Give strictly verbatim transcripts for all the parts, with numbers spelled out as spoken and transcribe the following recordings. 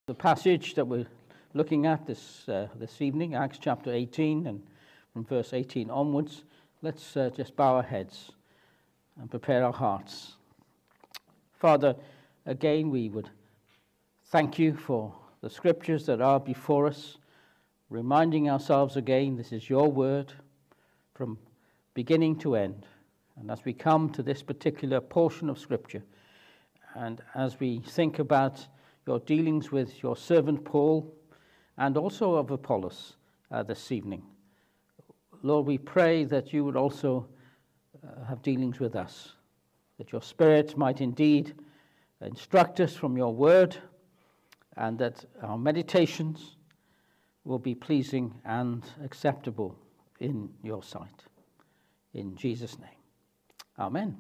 The passage that we're looking at this uh, this evening, Acts chapter eighteen, and from verse eighteen onwards, let's uh, just bow our heads and prepare our hearts. Father, again we would thank you for the scriptures that are before us, reminding ourselves again this is your word from beginning to end. And as we come to this particular portion of scripture, and as we think about your dealings with your servant Paul, and also of Apollos uh, this evening. Lord, we pray that you would also uh, have dealings with us, that your Spirit might indeed instruct us from your word, and that our meditations will be pleasing and acceptable in your sight. In Jesus' name, amen.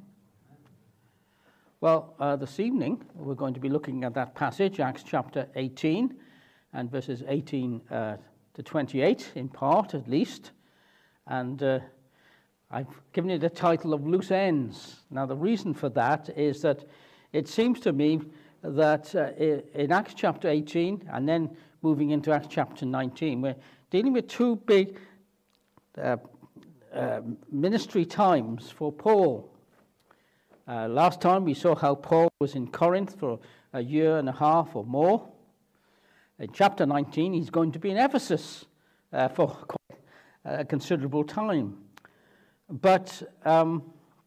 Well, uh, this evening, we're going to be looking at that passage, Acts chapter eighteen, and verses eighteen uh, to twenty-eight, in part at least. And uh, I've given it the title of Loose Ends. Now, the reason for that is that it seems to me that uh, in Acts chapter eighteen, and then moving into Acts chapter nineteen, we're dealing with two big uh, uh, ministry times for Paul. Uh, last time we saw how Paul was in Corinth for a year and a half or more. In chapter nineteen, he's going to be in Ephesus uh, for quite a considerable time. But um,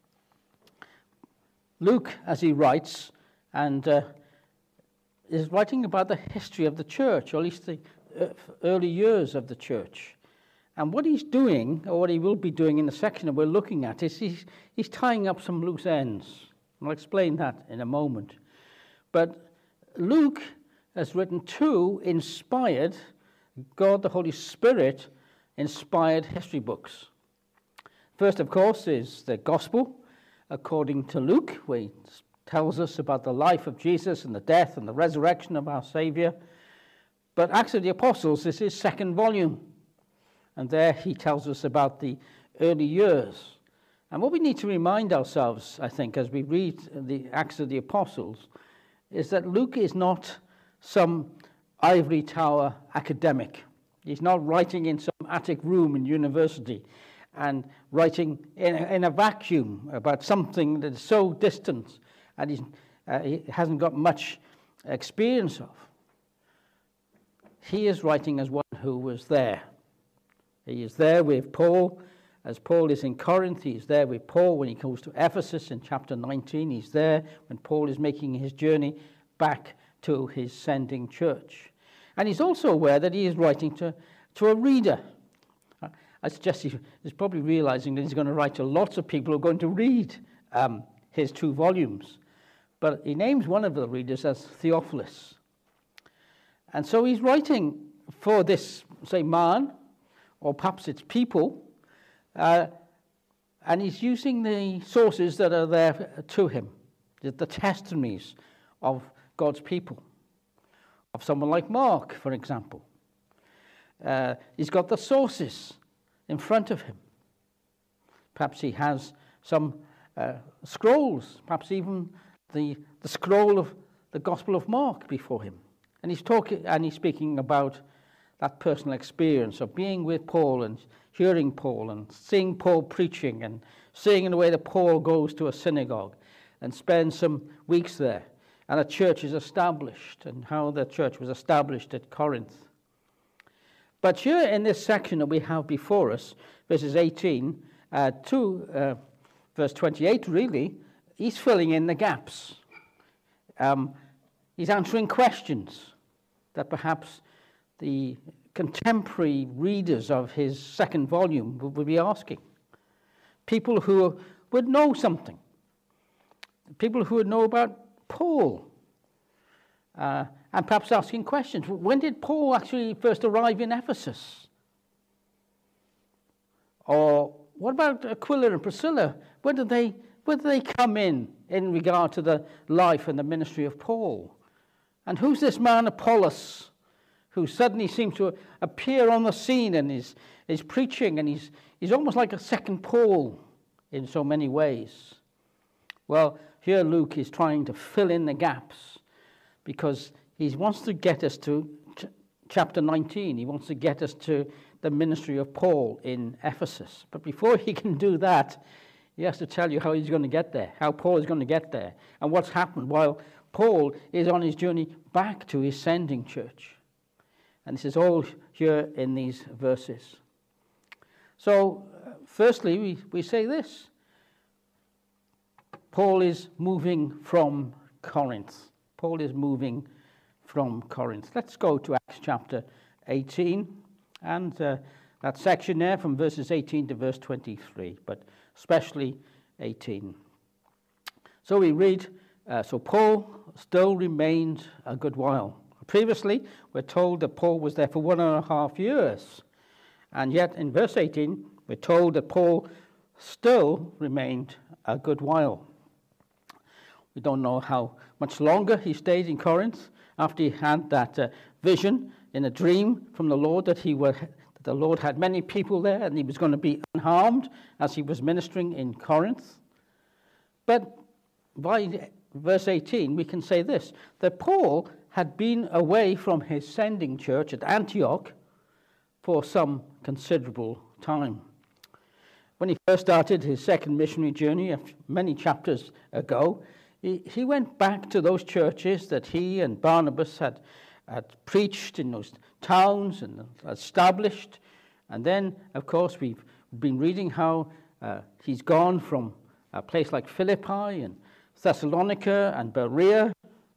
Luke, as he writes, and uh, is writing about the history of the church, or at least the early years of the church. And what he's doing, or what he will be doing in the section that we're looking at, is he's, he's tying up some loose ends. And I'll explain that in a moment. But Luke has written two inspired, God the Holy Spirit inspired history books. First, of course, is the Gospel according to Luke, where he tells us about the life of Jesus and the death and the resurrection of our Savior. But Acts of the Apostles is his second volume. And there he tells us about the early years. And what we need to remind ourselves, I think, as we read the Acts of the Apostles, is that Luke is not some ivory tower academic. He's not writing in some attic room in university and writing in a, in a vacuum about something that is so distant and he's, uh, he hasn't got much experience of. He is writing as one who was there. He is there with Paul, as Paul is in Corinth. He is there with Paul when he goes to Ephesus in chapter nineteen. He's there when Paul is making his journey back to his sending church. And he's also aware that he is writing to, to a reader. I suggest he's probably realizing that he's going to write to lots of people who are going to read um, his two volumes. But he names one of the readers as Theophilus. And so he's writing for this, say, man, or perhaps it's people, uh, and he's using the sources that are there to him, the, the testimonies of God's people, of someone like Mark, for example. Uh, he's got the sources in front of him. Perhaps he has some uh, scrolls, perhaps even the, the scroll of the Gospel of Mark before him. And he's talking, and he's speaking about that personal experience of being with Paul and hearing Paul and seeing Paul preaching and seeing the way that Paul goes to a synagogue and spends some weeks there and a church is established and how the church was established at Corinth. But here in this section that we have before us, verses eighteen uh, to uh, verse twenty-eight, really, he's filling in the gaps. Um, he's answering questions that perhaps the contemporary readers of his second volume would be asking. People who would know something. People who would know about Paul. Uh, and perhaps asking questions. When did Paul actually first arrive in Ephesus? Or what about Aquila and Priscilla? Where did they, where did they come in in regard to the life and the ministry of Paul? And who's this man Apollos, who suddenly seems to appear on the scene and is, is preaching, and he's, he's almost like a second Paul in so many ways? Well, here Luke is trying to fill in the gaps because he wants to get us to ch- chapter nineteen. He wants to get us to the ministry of Paul in Ephesus. But before he can do that, he has to tell you how he's going to get there, how Paul is going to get there, and what's happened while Paul is on his journey back to his sending church. And this is all here in these verses. So, uh, firstly, we, we say this. Paul is moving from Corinth. Paul is moving from Corinth. Let's go to Acts chapter eighteen, and uh, that section there from verses eighteen to verse twenty-three, but especially eighteen. So we read, uh, so Paul still remained a good while. Previously, we're told that Paul was there for one and a half years. And yet, in verse eighteen, we're told that Paul still remained a good while. We don't know how much longer he stayed in Corinth after he had that uh, vision in a dream from the Lord that he were, that the Lord had many people there and he was going to be unharmed as he was ministering in Corinth. But by verse eighteen, we can say this, that Paul had been away from his sending church at Antioch for some considerable time. When he first started his second missionary journey many chapters ago, he, he went back to those churches that he and Barnabas had, had preached in those towns and established. And then, of course, we've been reading how uh, he's gone from a place like Philippi and Thessalonica and Berea,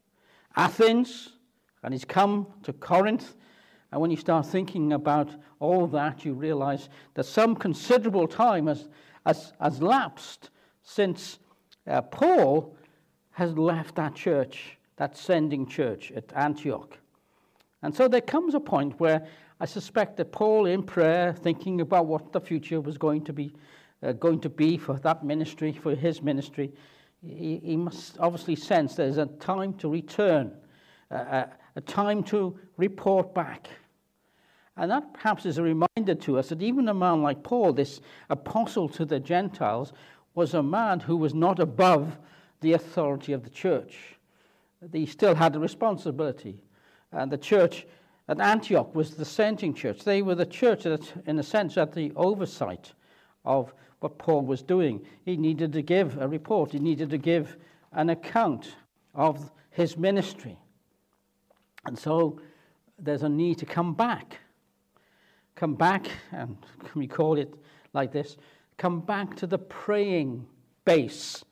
Athens, and he's come to Corinth. And when you start thinking about all that, you realize that some considerable time has, has, has lapsed since uh, Paul has left that church, that sending church at Antioch. And so there comes a point where I suspect that Paul, in prayer, thinking about what the future was going to be, uh, going to be for that ministry, for his ministry, he, he must obviously sense there's a time to return, uh, a, a time to report back. And that perhaps is a reminder to us that even a man like Paul, this apostle to the Gentiles, was a man who was not above the authority of the church. He still had a responsibility. And the church at Antioch was the sending church. They were the church that, in a sense, had the oversight of what Paul was doing. He needed to give a report. He needed to give an account of his ministry. And so there's a need to come back. Come back, and can we call it like this? Come back to the praying base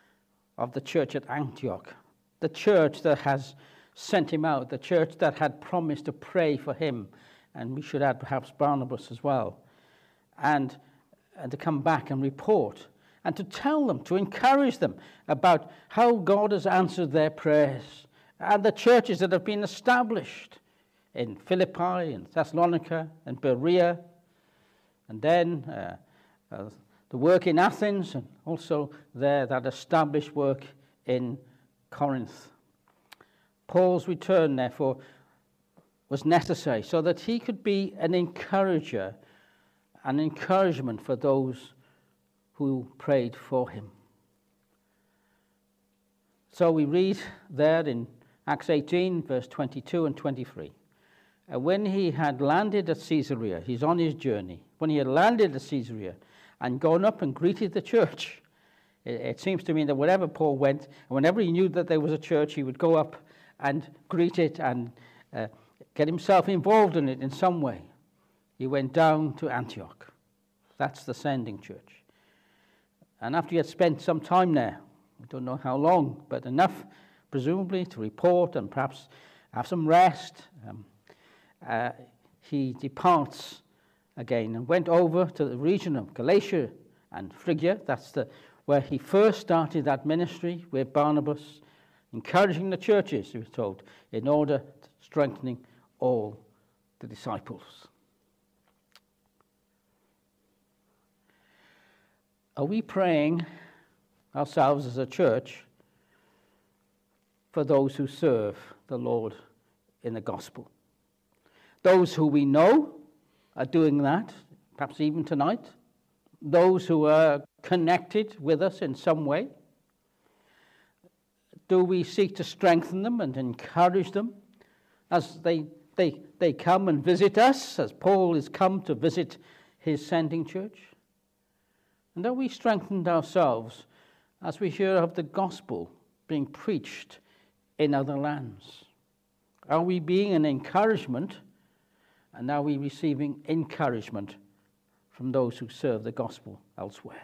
of the church at Antioch. The church that has sent him out. The church that had promised to pray for him. And we should add perhaps Barnabas as well. And, and to come back and report. And to tell them, to encourage them about how God has answered their prayers. And the churches that have been established in Philippi and Thessalonica and Berea, and then uh, uh, the work in Athens, and also there that established work in Corinth. Paul's return, therefore, was necessary so that he could be an encourager, an encouragement for those who prayed for him. So we read there in Acts eighteen, verse twenty-two and twenty-three. And when he had landed at Caesarea, he's on his journey, when he had landed at Caesarea and gone up and greeted the church, it, it seems to me that wherever Paul went, and whenever he knew that there was a church, he would go up and greet it and uh, get himself involved in it in some way. He went down to Antioch. That's the sending church. And after he had spent some time there, we don't know how long, but enough, presumably, to report and perhaps have some rest, um, Uh, he departs again and went over to the region of Galatia and Phrygia. That's the, where he first started that ministry with Barnabas, encouraging the churches, he was told, in order to strengthening all the disciples. Are we praying ourselves as a church for those who serve the Lord in the gospel? Those who we know are doing that, perhaps even tonight. Those who are connected with us in some way. Do we seek to strengthen them and encourage them as they, they, they come and visit us, as Paul is come to visit his sending church? And are we strengthened ourselves as we hear of the gospel being preached in other lands? Are we being an encouragement, and are we receiving encouragement from those who serve the gospel elsewhere?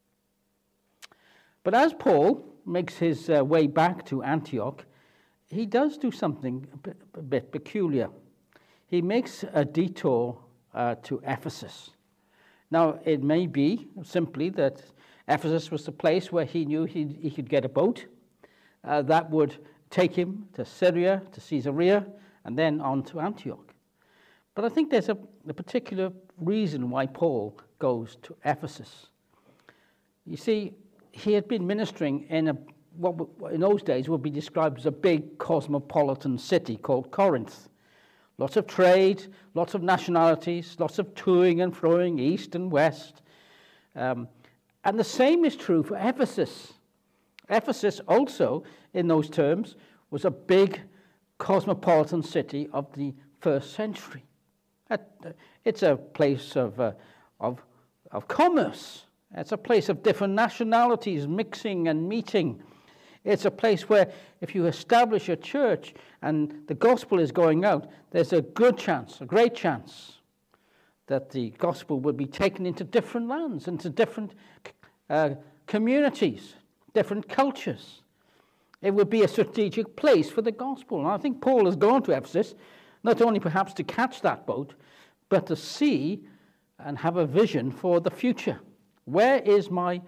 But as Paul makes his uh, way back to Antioch, he does do something a bit, a bit peculiar. He makes a detour uh, to Ephesus. Now, it may be simply that Ephesus was the place where he knew he, he could get a boat uh, that would take him to Syria, to Caesarea, and then on to Antioch. But I think there's a, a particular reason why Paul goes to Ephesus. You see, he had been ministering in a what in those days would be described as a big cosmopolitan city called Corinth. Lots of trade, lots of nationalities, lots of toing and froing east and west. Um, and the same is true for Ephesus. Ephesus also, in those terms, was a big cosmopolitan city of the first century. It's a place of, uh, of, of commerce. It's a place of different nationalities mixing and meeting. It's a place where if you establish a church and the gospel is going out, there's a good chance, a great chance, that the gospel will be taken into different lands, into different uh, communities, different cultures. It would be a strategic place for the gospel. And I think Paul has gone to Ephesus, not only perhaps to catch that boat, but to see and have a vision for the future. Where is my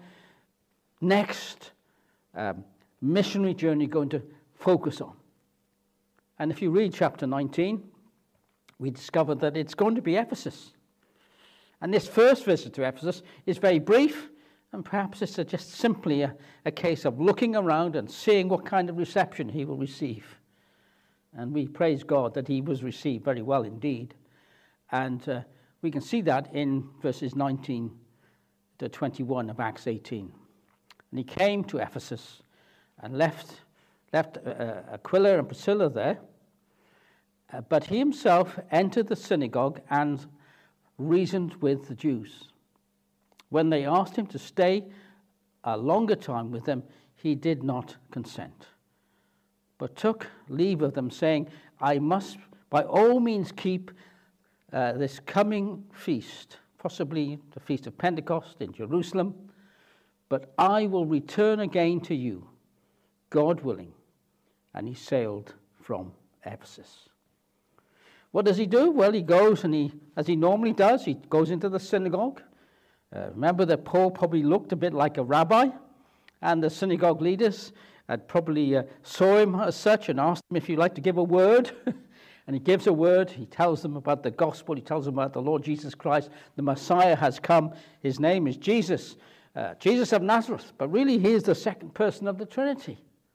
next um, missionary journey going to focus on? And if you read chapter nineteen, we discover that it's going to be Ephesus. And this first visit to Ephesus is very brief, and perhaps it's a, just simply a, a case of looking around and seeing what kind of reception he will receive. And we praise God that he was received very well indeed. And uh, we can see that in verses nineteen to twenty-one of Acts eighteen. And he came to Ephesus and left, left uh, Aquila and Priscilla there. Uh, but he himself entered the synagogue and reasoned with the Jews. When they asked him to stay a longer time with them, he did not consent, but took leave of them, saying, I must by all means keep uh, this coming feast, possibly the Feast of Pentecost in Jerusalem, but I will return again to you, God willing. And he sailed from Ephesus. What does he do? Well, he goes and he, as he normally does, he goes into the synagogue. Uh, remember that Paul probably looked a bit like a rabbi, and the synagogue leaders had probably uh, saw him as such and asked him if he'd like to give a word. And he gives a word. He tells them about the gospel. He tells them about the Lord Jesus Christ. The Messiah has come. His name is Jesus, uh, Jesus of Nazareth. But really, he is the second person of the Trinity.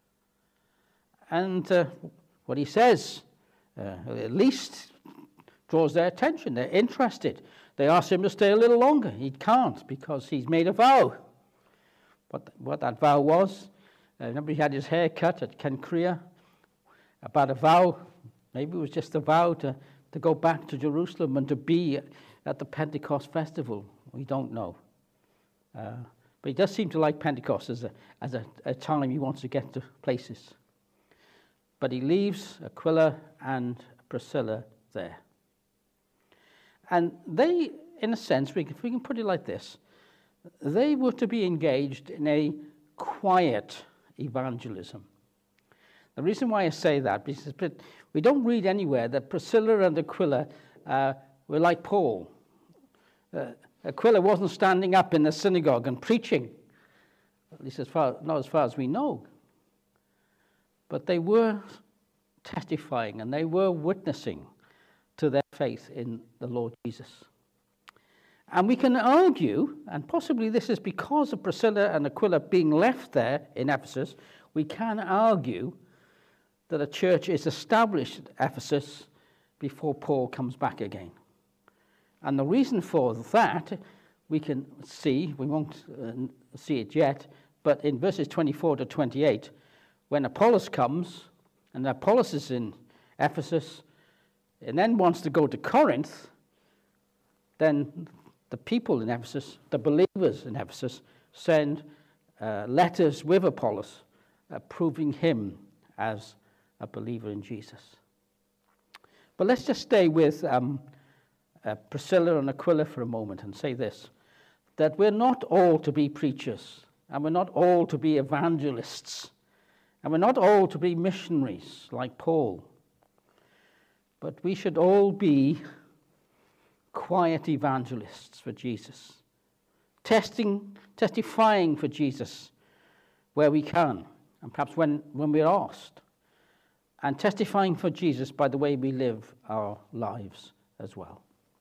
And uh, what he says uh, at least draws their attention. They're interested. They ask him to stay a little longer. He can't because he's made a vow. What, what that vow was, uh, remember he had his hair cut at Cenchrea about a vow. Maybe it was just a vow to, to go back to Jerusalem and to be at the Pentecost festival. We don't know. Uh, but he does seem to like Pentecost as, a, as a, a time he wants to get to places. But he leaves Aquila and Priscilla there. And they, in a sense, we can, if we can put it like this, they were to be engaged in a quiet evangelism. The reason why I say that is because we don't read anywhere that Priscilla and Aquila uh, were like Paul. Uh, Aquila wasn't standing up in the synagogue and preaching, at least as far, not as far as we know. But they were testifying and they were witnessing to their faith in the Lord Jesus. And we can argue, and possibly this is because of Priscilla and Aquila being left there in Ephesus, we can argue that a church is established at Ephesus before Paul comes back again. And the reason for that, we can see, we won't uh, see it yet, but in verses twenty-four to twenty-eight, when Apollos comes, and Apollos is in Ephesus, and then wants to go to Corinth, then the people in Ephesus, the believers in Ephesus, send uh, letters with Apollos, uh, proving him as a believer in Jesus. But let's just stay with um, uh, Priscilla and Aquila for a moment and say this, that we're not all to be preachers, and we're not all to be evangelists, and we're not all to be missionaries like Paul, but we should all be quiet evangelists for Jesus, testing, testifying for Jesus where we can, and perhaps when, when we're asked, and testifying for Jesus by the way we live our lives as well.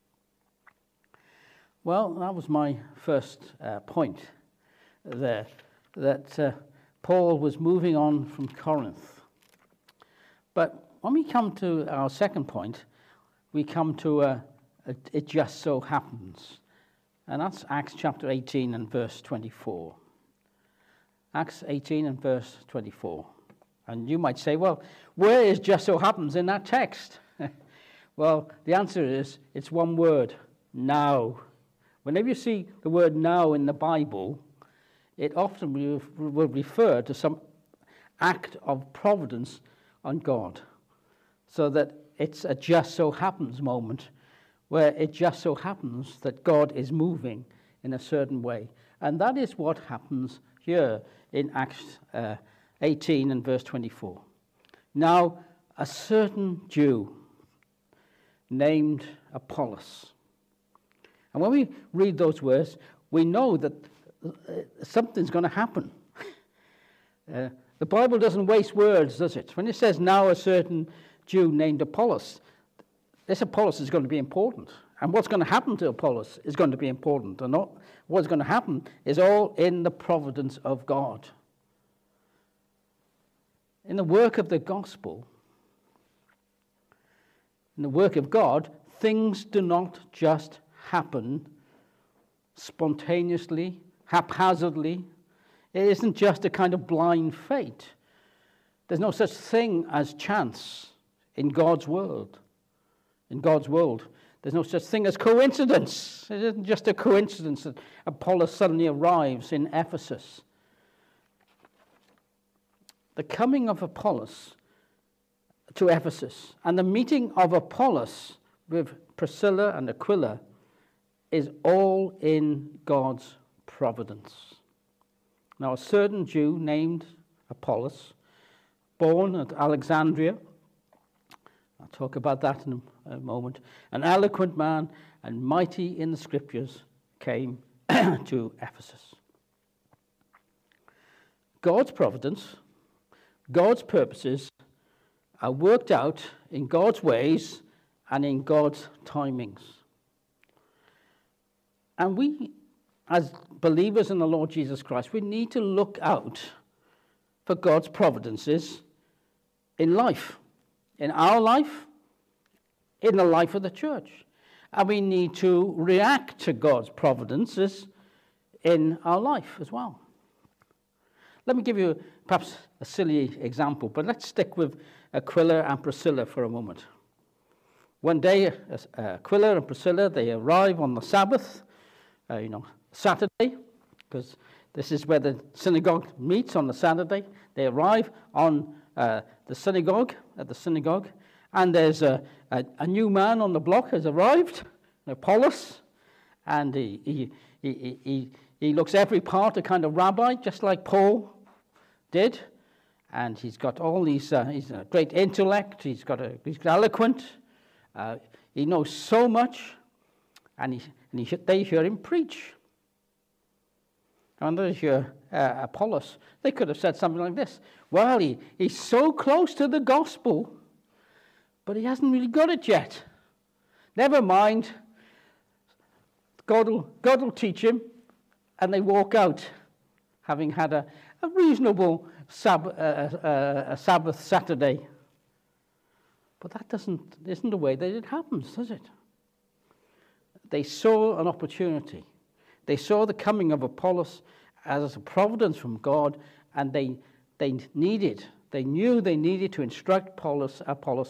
Well, that was my first uh, point there, that uh, Paul was moving on from Corinth. But when we come to our second point, we come to uh, a, it just so happens. And that's Acts chapter eighteen and verse twenty-four. Acts eighteen and verse twenty-four. And you might say, well, where is just so happens in that text? Well, the answer is, it's one word, now. Whenever you see the word now in the Bible, it often will refer to some act of providence on God. So that it's a just so happens moment where it just so happens that God is moving in a certain way. And that is what happens here in Acts uh, eighteen and verse twenty-four. Now, a certain Jew named Apollos. And when we read those words, we know that something's going to happen. Uh, the Bible doesn't waste words, does it? When it says, now a certain Jew named Apollos, this Apollos is going to be important. And what's going to happen to Apollos is going to be important. And not, what's going to happen is all in the providence of God. In the work of the gospel, in the work of God, things do not just happen spontaneously, haphazardly. It isn't just a kind of blind fate. There's no such thing as chance in God's world. In God's world, there's no such thing as coincidence. It isn't just a coincidence that Apollos suddenly arrives in Ephesus. The coming of Apollos to Ephesus and the meeting of Apollos with Priscilla and Aquila is all in God's providence. Now, a certain Jew named Apollos, born at Alexandria, I'll talk about that in a moment, an eloquent man and mighty in the scriptures, came to Ephesus. God's providence, God's purposes are worked out in God's ways and in God's timings. And we, as believers in the Lord Jesus Christ, we need to look out for God's providences in life, in our life, in the life of the church. And we need to react to God's providences in our life as well. Let me give you perhaps a silly example, but let's stick with Aquila and Priscilla for a moment. One day, uh, Aquila and Priscilla, they arrive on the Sabbath, uh, you know, Saturday, because this is where the synagogue meets on the Saturday. They arrive on uh, the synagogue, at the synagogue, and there's a, a, a new man on the block has arrived, Apollos, and he, he, he, he, he looks every part a kind of rabbi, just like Paul did, and he's got all these, uh, he's a great intellect, he's got a, he's eloquent, uh, he knows so much, and, he, and he, they hear him preach. And they hear uh, Apollos, they could have said something like this: well, he, he's so close to the gospel, but he hasn't really got it yet. Never mind, God will, God will teach him, and they walk out, having had a, a reasonable sab- uh, uh, a Sabbath Saturday. But that doesn't isn't the way that it happens, does it? They saw an opportunity. They saw the coming of Apollos as a providence from God, and they they needed, they knew they needed to instruct Apollos, Apollos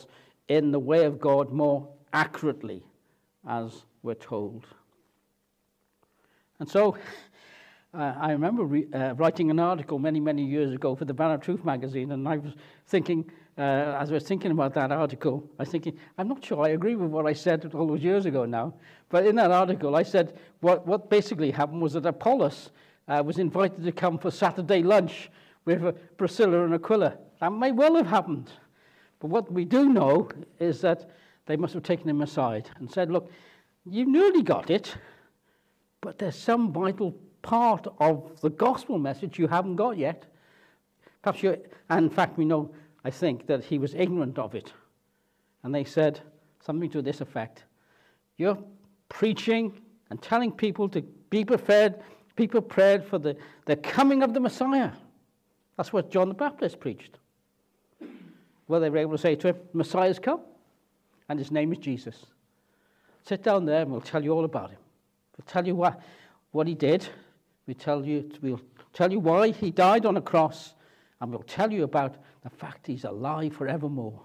in the way of God more accurately, as we're told. And so, uh, I remember re- uh, writing an article many, many years ago for the Banner of Truth magazine, and I was thinking, uh, as I was thinking about that article, I was thinking, I'm not sure I agree with what I said all those years ago now, but in that article I said what, what basically happened was that Apollos uh, was invited to come for Saturday lunch with uh, Priscilla and Aquila. That may well have happened, but what we do know is that they must have taken him aside and said, look, you nearly got it, but there's some vital part of the gospel message you haven't got yet. Perhaps you, and in fact, we know, I think, that he was ignorant of it. And they said something to this effect: you're preaching and telling people to be prepared, be prepared for the, the coming of the Messiah. That's what John the Baptist preached. Well, they were able to say to him, Messiah's come, and his name is Jesus. Sit down there and we'll tell you all about him. We'll tell you what, what he did. We'll tell you, we'll tell you why he died on a cross, and we'll tell you about the fact he's alive forevermore.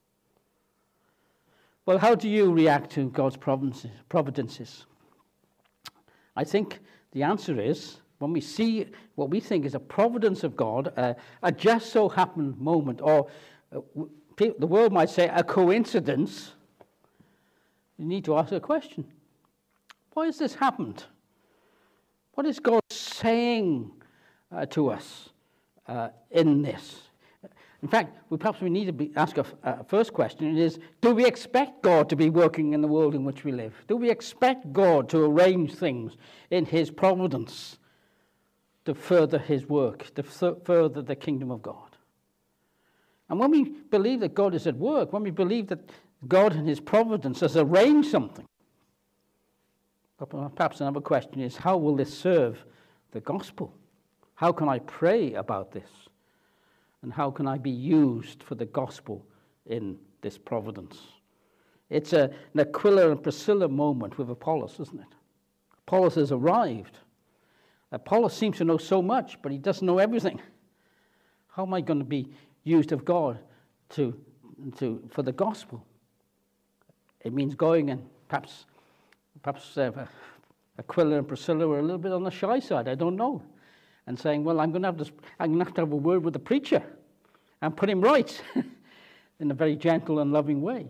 Well, how do you react to God's providences? I think the answer is, when we see what we think is a providence of God, uh, a just so happened moment, or uh, the world might say a coincidence, you need to ask a question. Why has this happened? What is God saying uh, to us uh, in this? In fact, we perhaps we need to be, ask a, a first question, and it is, do we expect God to be working in the world in which we live? Do we expect God to arrange things in his providence to further his work, to f- further the kingdom of God? And when we believe that God is at work, when we believe that God in his providence has arranged something, perhaps another question is, how will this serve the gospel? How can I pray about this? And how can I be used for the gospel in this providence? It's a, an Aquila and Priscilla moment with Apollos, isn't it? Apollos has arrived. Apollos seems to know so much, but he doesn't know everything. How am I going to be used of God to, to for the gospel? It means going and perhaps perhaps uh, Aquila and Priscilla were a little bit on the shy side, I don't know, and saying, well, I'm going to have this, I'm going to have to have a word with the preacher and put him right in a very gentle and loving way.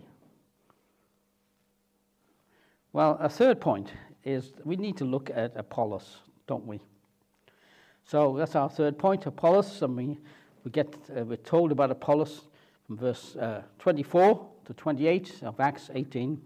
Well, a third point is we need to look at Apollos, don't we? So that's our third point, Apollos. And we, we get, uh, we're told about Apollos from verse uh, twenty-four to twenty-eight of Acts eighteen.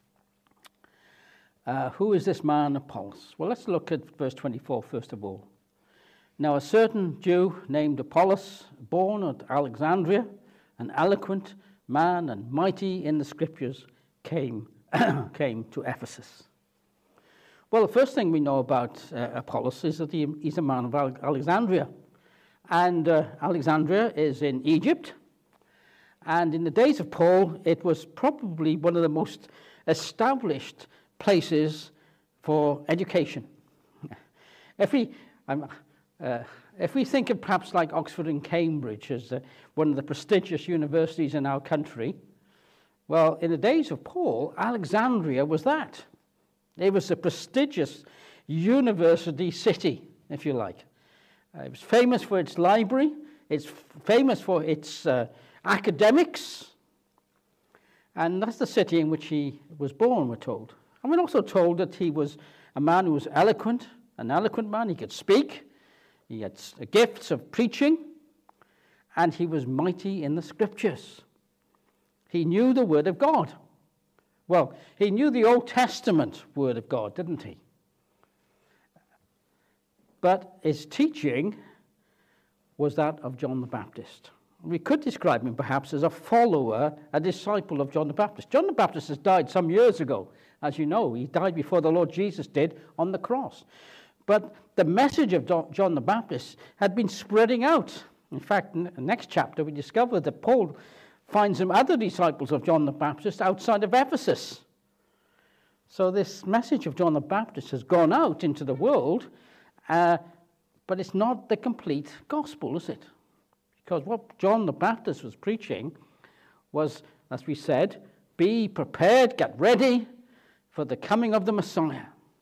Uh, who is this man Apollos? Well, let's look at verse twenty-four first of all. Now a certain Jew named Apollos, born at Alexandria, an eloquent man and mighty in the scriptures, came, came to Ephesus. Well, the first thing we know about uh, Apollos is that he, he's a man of Alexandria. And uh, Alexandria is in Egypt. And in the days of Paul, it was probably one of the most established places for education. If we, um, uh, if we think of perhaps like Oxford and Cambridge as uh, one of the prestigious universities in our country, well, in the days of Paul, Alexandria was that. It was a prestigious university city, if you like. Uh, it was famous for its library. It's f- famous for its uh, academics. And that's the city in which he was born, we're told. And we're also told that he was a man who was eloquent, an eloquent man. He could speak. He had gifts of preaching. And he was mighty in the scriptures. He knew the word of God. Well, he knew the Old Testament word of God, didn't he? But his teaching was that of John the Baptist. We could describe him perhaps as a follower, a disciple of John the Baptist. John the Baptist has died some years ago, as you know. He died before the Lord Jesus did on the cross. But the message of John the Baptist had been spreading out. In fact, in the next chapter, we discover that Paul finds some other disciples of John the Baptist outside of Ephesus. So this message of John the Baptist has gone out into the world, uh, but it's not the complete gospel, is it? Because what John the Baptist was preaching was as we said, be prepared, get ready for the coming of the Messiah.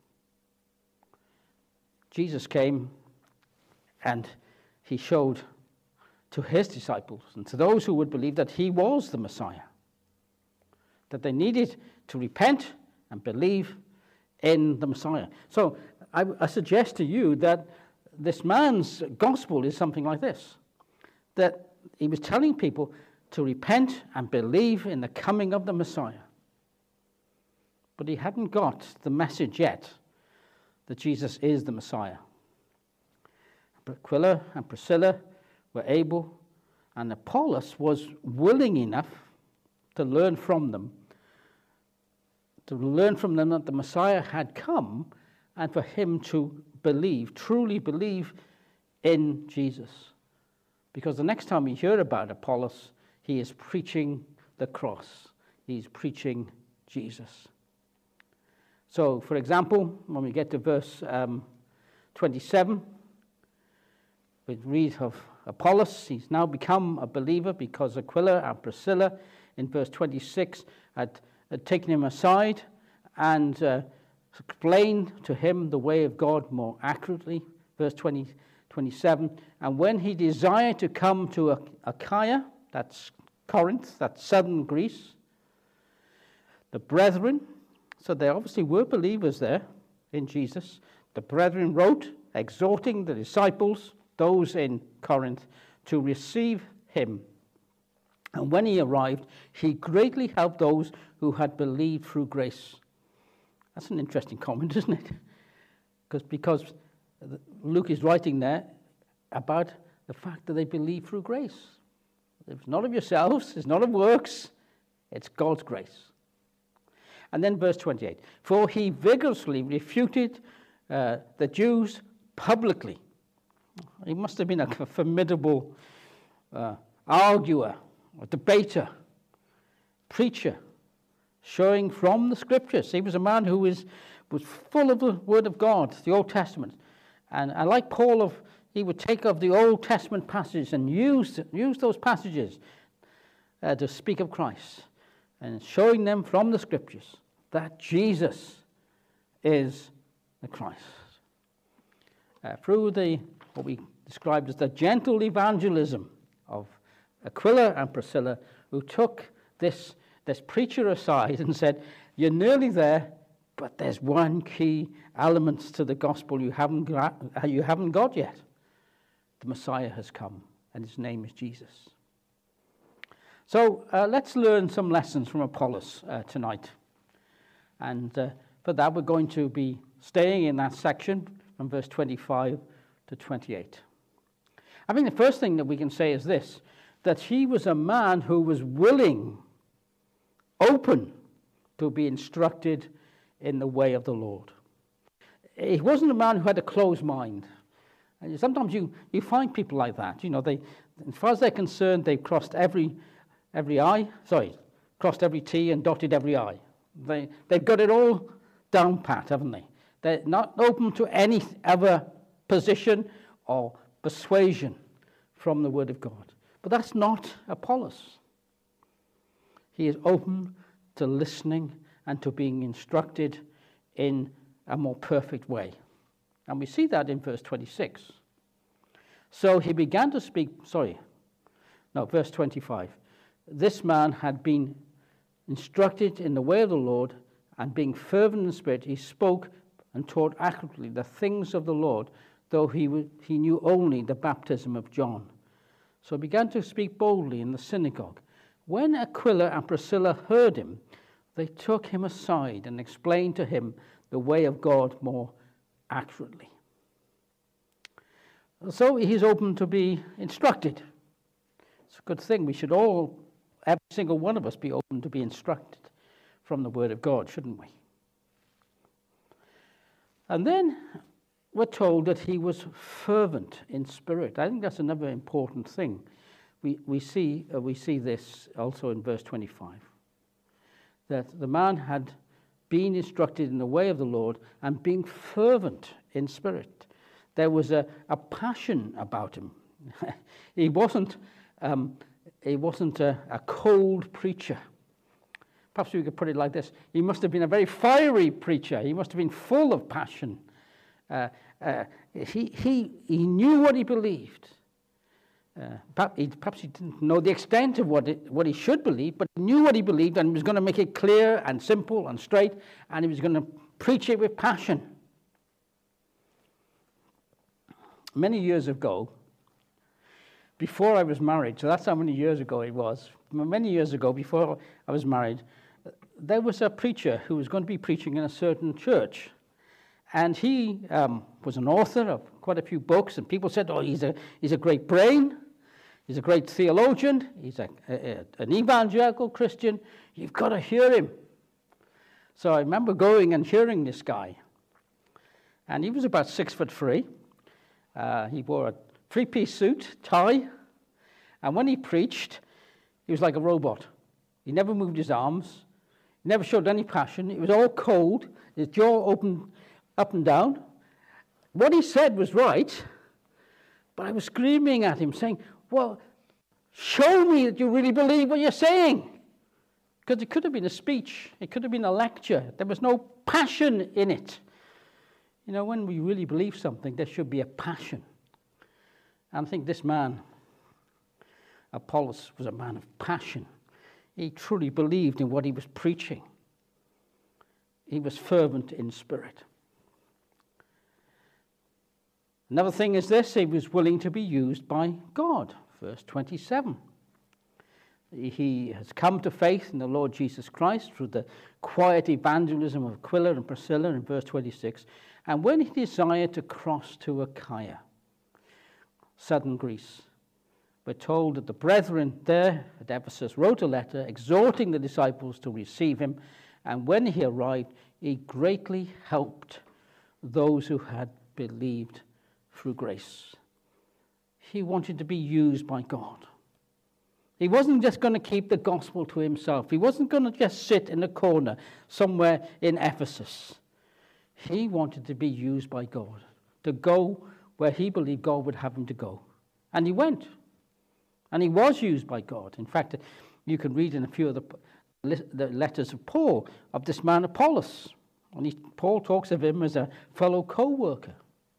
Jesus came and he showed to his disciples and to those who would believe that he was the Messiah, that they needed to repent and believe in the Messiah. So I, I suggest to you that this man's gospel is something like this, that he was telling people to repent and believe in the coming of the Messiah. But he hadn't got the message yet that Jesus is the Messiah. Aquila and Priscilla were able, and Apollos was willing enough to learn from them, to learn from them that the Messiah had come, and for him to believe, truly believe in Jesus. Because the next time we hear about Apollos, he is preaching the cross. He's preaching Jesus. So, for example, when we get to verse um, twenty-seven, we read of Apollos. He's now become a believer because Aquila and Priscilla, in verse twenty-six, had, had taken him aside and uh, explained to him the way of God more accurately. Verse twenty, twenty-seven, and when he desired to come to Achaia, that's Corinth, that's southern Greece, the brethren, so there obviously were believers there in Jesus, the brethren wrote, exhorting the disciples, those in Corinth, to receive him. And when he arrived, he greatly helped those who had believed through grace. That's an interesting comment, isn't it? Because because Luke is writing there about the fact that they believe through grace. It's not of yourselves, it's not of works, it's God's grace. And then verse twenty-eight, for he vigorously refuted uh, the Jews publicly. He must have been a formidable uh, arguer, a debater, preacher, showing from the scriptures. He was a man who was, was full of the word of God, the Old Testament. And, and like Paul, of, he would take of the Old Testament passages and use, use those passages uh, to speak of Christ, and showing them from the scriptures that Jesus is the Christ. Uh, through the what we described as the gentle evangelism of Aquila and Priscilla, who took this, this preacher aside and said, you're nearly there, but there's one key element to the gospel you haven't got, you haven't got yet. The Messiah has come, and his name is Jesus. So uh, let's learn some lessons from Apollos uh, tonight. And uh, for that, we're going to be staying in that section from verse twenty-five to twenty-eight. I think the first thing that we can say is this, that he was a man who was willing, open to be instructed in the way of the Lord. He wasn't a man who had a closed mind. And sometimes you, you find people like that. You know, they, as far as they're concerned, they've crossed every every I, sorry, crossed every T and dotted every I. They, they've got it all down pat, haven't they? They're not open to any other position or persuasion from the Word of God. But that's not Apollos. He is open to listening and to being instructed in a more perfect way. And we see that in verse twenty-six. So he began to speak, sorry, no, verse twenty-five. This man had been instructed in the way of the Lord, and being fervent in spirit, he spoke and taught accurately the things of the Lord, though he, w- he knew only the baptism of John. So he began to speak boldly in the synagogue. When Aquila and Priscilla heard him, they took him aside and explained to him the way of God more accurately. So he's open to be instructed. It's a good thing. We should all, every single one of us, be open to be instructed from the Word of God, shouldn't we? And then we're told that he was fervent in spirit. I think that's another important thing. We we see uh, we see this also in verse twenty-five. That the man had been instructed in the way of the Lord and being fervent in spirit. There was a, a passion about him. he wasn't um, he wasn't a, a cold preacher. perhaps we could put it like this. He must have been a very fiery preacher. He must have been full of passion. Uh, uh, he, he, he knew what he believed. Uh, perhaps, he, perhaps he didn't know the extent of what, it, what he should believe, but he knew what he believed and he was going to make it clear and simple and straight, and he was going to preach it with passion. Many years ago, before I was married, so that's how many years ago it was, many years ago, before I was married, there was a preacher who was going to be preaching in a certain church. And he um, was an author of quite a few books, and people said, oh, he's a, he's a great brain, he's a great theologian, he's a, a, an evangelical Christian, you've got to hear him. So I remember going and hearing this guy. And he was about six foot three. Uh, he wore a three-piece suit, tie, and when he preached, he was like a robot. He never moved his arms, he never showed any passion. It was all cold, his jaw opened up and down. What he said was right, but I was screaming at him, saying, well, show me that you really believe what you're saying. Because it could have been a speech, it could have been a lecture. There was no passion in it. You know, when we really believe something, there should be a passion. And I think this man, Apollos, was a man of passion. He truly believed in what he was preaching. He was fervent in spirit. Another thing is this, he was willing to be used by God. Verse twenty-seven. He has come to faith in the Lord Jesus Christ through the quiet evangelism of Aquila and Priscilla in verse twenty-six. And when he desired to cross to Achaia, southern Greece, we're told that the brethren there at Ephesus wrote a letter exhorting the disciples to receive him. And when he arrived, he greatly helped those who had believed through grace. He wanted to be used by God. He wasn't just going to keep the gospel to himself. He wasn't going to just sit in a corner somewhere in Ephesus. He wanted to be used by God, to go where he believed God would have him to go. And he went. And he was used by God. In fact, you can read in a few of the, the letters of Paul of this man Apollos. And he, Paul talks of him as a fellow co-worker.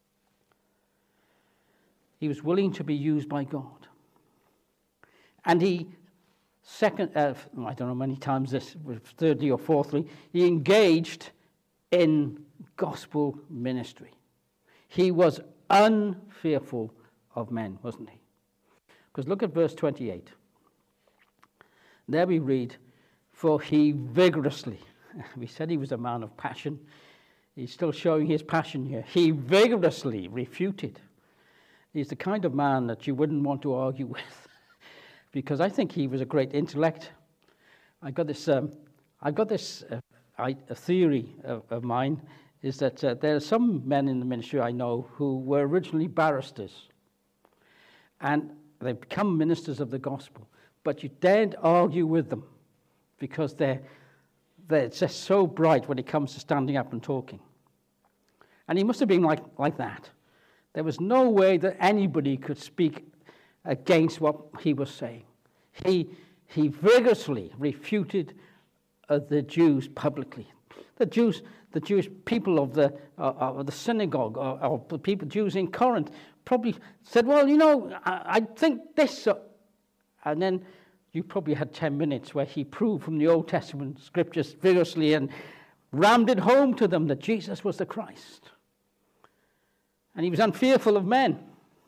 He was willing to be used by God. And he, second, uh, I don't know how many times this, thirdly or fourthly, he engaged in gospel ministry. He was unfearful of men, wasn't he? Because look at verse twenty-eight. There we read, for he vigorously, we said he was a man of passion. He's still showing his passion here. He vigorously refuted. He's the kind of man that you wouldn't want to argue with, because I think he was a great intellect. I got this. Um, I got this. Uh, I, a theory of, of mine is that uh, there are some men in the ministry I know who were originally barristers, and they've become ministers of the gospel. But you daren't argue with them because they're they're just so bright when it comes to standing up and talking. And he must have been like like that. There was no way that anybody could speak against what he was saying. He, he vigorously refuted uh, the Jews publicly. The Jews, the Jewish people of the uh, of the synagogue, or, or the people, Jews in Corinth, probably said, well, you know, I, I think this. Uh, and then you probably had ten minutes where he proved from the Old Testament scriptures vigorously and rammed it home to them that Jesus was the Christ. And he was unfearful of men.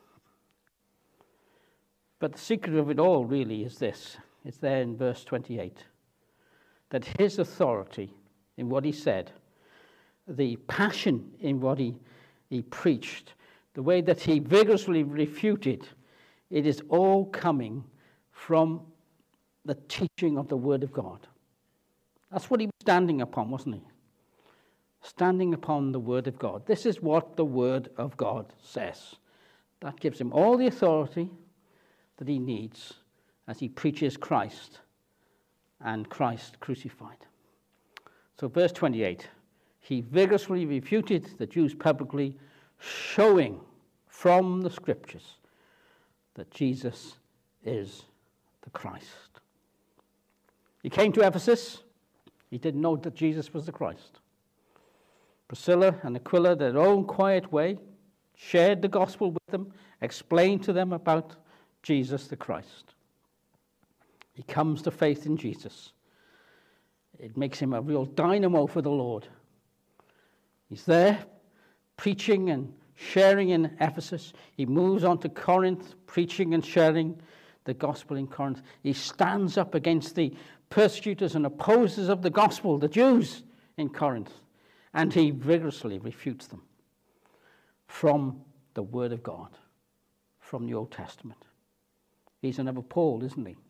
But the secret of it all really is this. It's there in verse twenty-eight. That his authority in what he said, the passion in what he, he preached, the way that he vigorously refuted, it is all coming from the teaching of the Word of God. That's what he was standing upon, wasn't he? Standing upon the Word of God. This is what the Word of God says. That gives him all the authority that he needs as he preaches Christ and Christ crucified. So verse twenty-eight, he vigorously refuted the Jews publicly, showing from the scriptures that Jesus is the Christ. He came to Ephesus. He didn't know that Jesus was the Christ. Priscilla and Aquila, their own quiet way, shared the gospel with them, explained to them about Jesus the Christ. He comes to faith in Jesus. It makes him a real dynamo for the Lord. He's there preaching and sharing in Ephesus. He moves on to Corinth, preaching and sharing the gospel in Corinth. He stands up against the persecutors and opposers of the gospel, the Jews in Corinth, and he vigorously refutes them from the Word of God, from the Old Testament. He's another Paul, isn't he?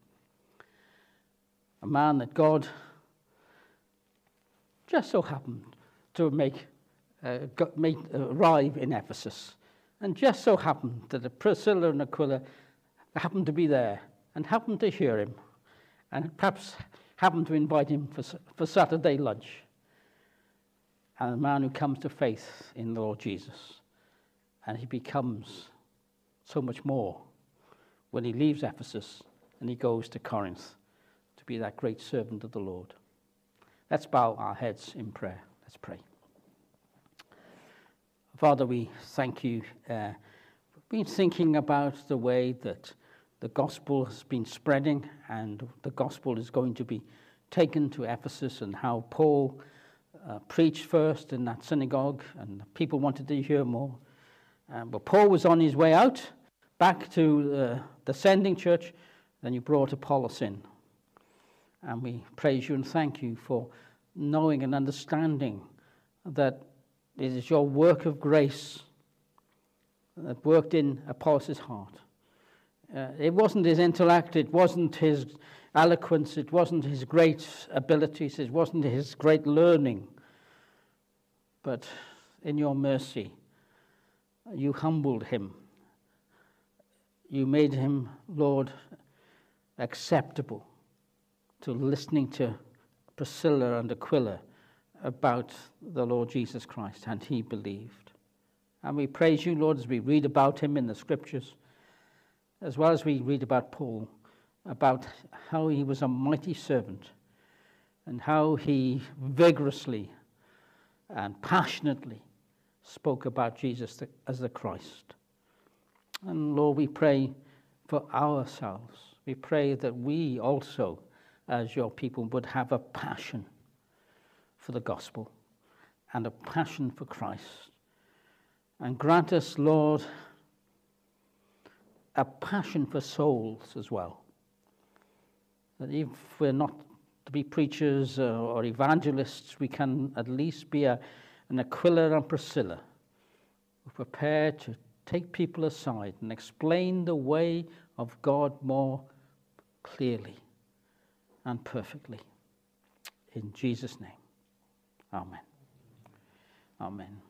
A man that God just so happened to make, uh, got, make uh, arrive in Ephesus, and just so happened that Priscilla and Aquila happened to be there and happened to hear him, and perhaps happened to invite him for, for Saturday lunch. And a man who comes to faith in the Lord Jesus, and he becomes so much more when he leaves Ephesus and he goes to Corinth to be that great servant of the Lord. Let's bow our heads in prayer. Let's pray. Father, we thank you. Uh, we've been thinking about the way that the gospel has been spreading, and the gospel is going to be taken to Ephesus, and how Paul uh, preached first in that synagogue, and people wanted to hear more. Um, but Paul was on his way out, back to uh, the sending church, then you brought Apollos in. And we praise you and thank you for knowing and understanding that it is your work of grace that worked in Apollos' heart. Uh, it wasn't his intellect, it wasn't his eloquence, it wasn't his great abilities, it wasn't his great learning. But in your mercy, you humbled him. You made him, Lord, acceptable to listening to Priscilla and Aquila about the Lord Jesus Christ, and he believed. And we praise you, Lord, as we read about him in the scriptures, as well as we read about Paul, about how he was a mighty servant and how he vigorously and passionately spoke about Jesus as the Christ. And Lord, we pray for ourselves. We pray that we also, as your people, would have a passion for the gospel and a passion for Christ. And grant us, Lord, a passion for souls as well. That if we're not to be preachers or evangelists, we can at least be a, an Aquila and Priscilla, who are prepared to take people aside and explain the way of God more clearly and perfectly. In Jesus' name, amen. Amen.